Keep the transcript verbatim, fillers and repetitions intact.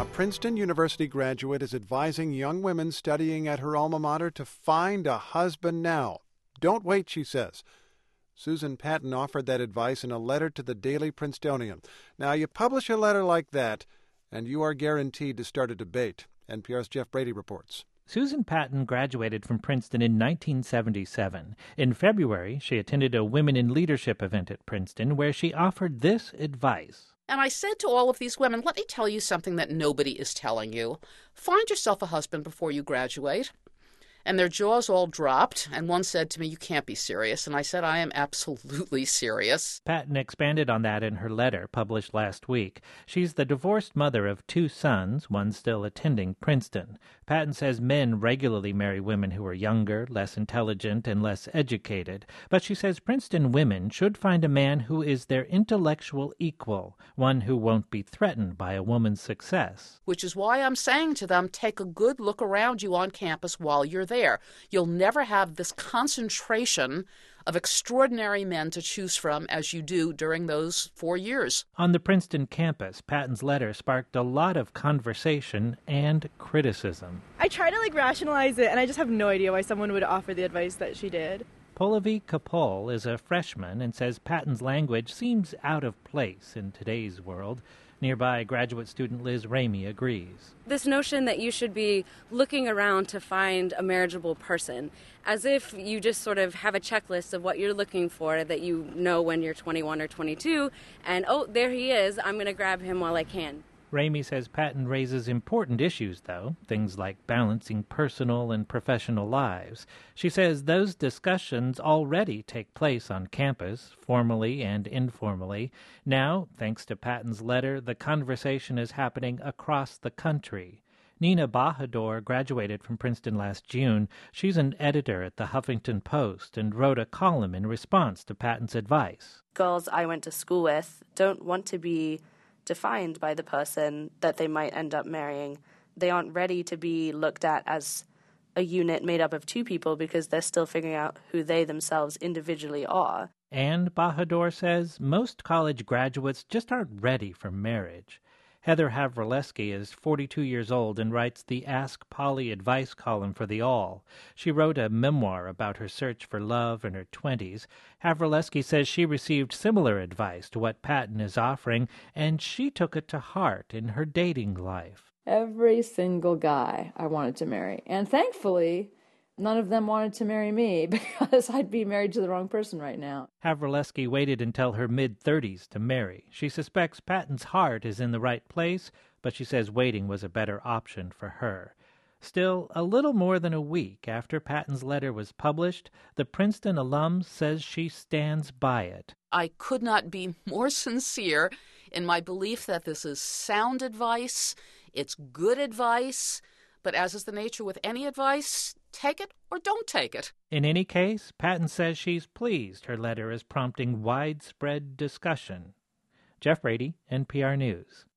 A Princeton University graduate is advising young women studying at her alma mater to find a husband now. Don't wait, she says. Susan Patton offered that advice in a letter to the Daily Princetonian. Now, you publish a letter like that, and you are guaranteed to start a debate. N P R's Jeff Brady reports. Susan Patton graduated from Princeton in nineteen seventy-seven. In February, she attended a Women in Leadership event at Princeton where she offered this advice. And I said to all of these women, let me tell you something that nobody is telling you. Find yourself a husband before you graduate. And their jaws all dropped, and one said to me, you can't be serious. And I said, I am absolutely serious. Patton expanded on that in her letter published last week. She's the divorced mother of two sons, one still attending Princeton. Patton says men regularly marry women who are younger, less intelligent, and less educated. But she says Princeton women should find a man who is their intellectual equal, one who won't be threatened by a woman's success. Which is why I'm saying to them, take a good look around you on campus while you're there. You'll never have this concentration of extraordinary men to choose from as you do during those four years. On the Princeton campus, Patton's letter sparked a lot of conversation and criticism. I try to like rationalize it, and I just have no idea why someone would offer the advice that she did. Pallavi Kapol is a freshman and says Patton's language seems out of place in today's world. Nearby, graduate student Liz Ramey agrees. This notion that you should be looking around to find a marriageable person, as if you just sort of have a checklist of what you're looking for that you know when you're twenty-one or twenty-two, and oh, there he is, I'm going to grab him while I can. Ramey says Patton raises important issues, though, things like balancing personal and professional lives. She says those discussions already take place on campus, formally and informally. Now, thanks to Patton's letter, the conversation is happening across the country. Nina Bahador graduated from Princeton last June. She's an editor at the Huffington Post and wrote a column in response to Patton's advice. Girls I went to school with don't want to be defined by the person that they might end up marrying. They aren't ready to be looked at as a unit made up of two people because they're still figuring out who they themselves individually are. And Bahador says most college graduates just aren't ready for marriage. Heather Havrilesky is forty-two years old and writes the Ask Polly advice column for The Awl. She wrote a memoir about her search for love in her twenties. Havrilesky says she received similar advice to what Patton is offering, and she took it to heart in her dating life. Every single guy I wanted to marry, and thankfully, none of them wanted to marry me because I'd be married to the wrong person right now. Havrilesky waited until her mid-thirties to marry. She suspects Patton's heart is in the right place, but she says waiting was a better option for her. Still, a little more than a week after Patton's letter was published, the Princeton alum says she stands by it. I could not be more sincere in my belief that this is sound advice, it's good advice, but as is the nature with any advice, take it or don't take it. In any case, Patton says she's pleased her letter is prompting widespread discussion. Jeff Brady, N P R News.